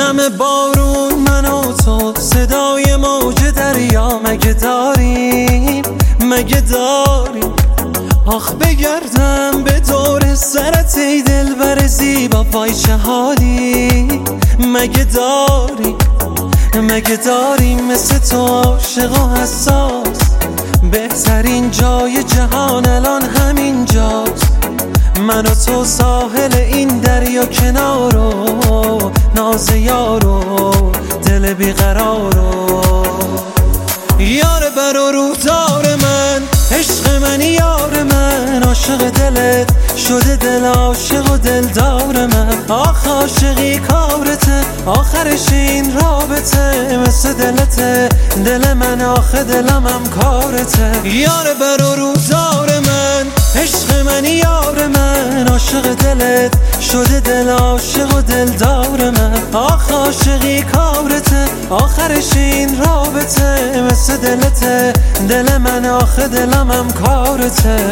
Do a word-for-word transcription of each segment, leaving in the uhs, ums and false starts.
همه بارون من و تو، صدای موج دریا مگه داریم مگه داریم؟ آخ بگردم به دور سرت ای دلبر زیبا، وای چه حالی مگه داریم مگه داریم مثل تو عاشق و حساس؟ بهترین جای جهان الان همین جاست، من و تو ساحل این دریا کنارو، ناز یارو دل بیقرارو. یار بر و روزار من، عشق منی یار من، عاشق دلت شده دل عاشق و دلدار من. آخ عاشقی کارته، آخرش این رابطه، مثل دلته دل من، آخه دلم هم کارته. یار بر و روزار من، عشق منی یار من، عاشق دلت شده دل عاشق و دلدار من. آخ عاشقی کارته، آخرش این رابطه، مثل دلته دل من، آخه دلم هم کارته.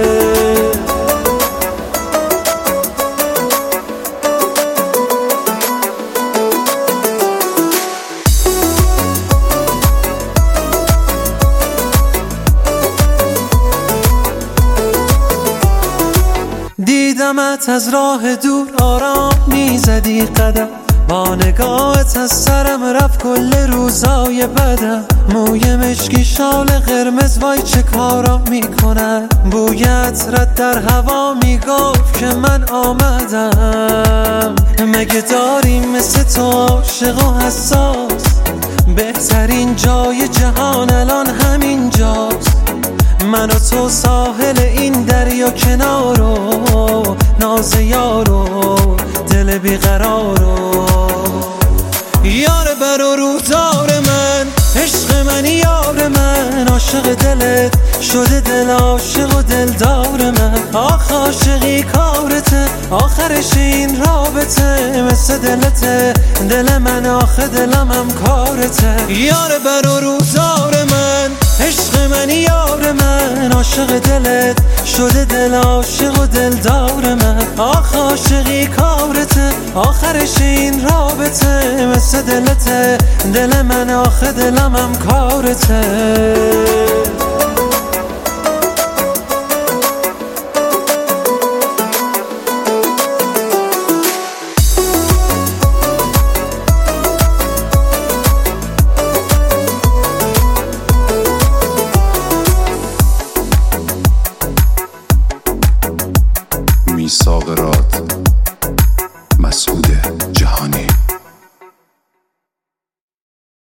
دیدمت از راه دور آرام میزدی قدم، با نگاهت از سرم رفت کل روزای بدم. موی مشکی شال قرمز وای چه کارا میکنن، بوی عطرت در هوا میگفت که من آمدم. مگه داریم مثل تو عاشق و حساس؟ بهترین جای جهان الان همین جاست، من و تو ساحل این دریا کنارو، ناز یارو دل بیقرارو. یار بر و روزار من، عشق منی یار من، عاشق دلت شده دل عاشق و دلدار من. آخ عاشقی کارته، آخرش این رابطه، مثل دلته دل من، آخه دلم هم کارته. یار بر و روزار من، عشق منی یار من، عاشق دلت شده دل عاشق و دلدار من. آخ عاشقی کارته، آخرش این رابطه، مثل دلته دل من، آخه دلم هم کارته. میثاق راد، مسعود جهانی.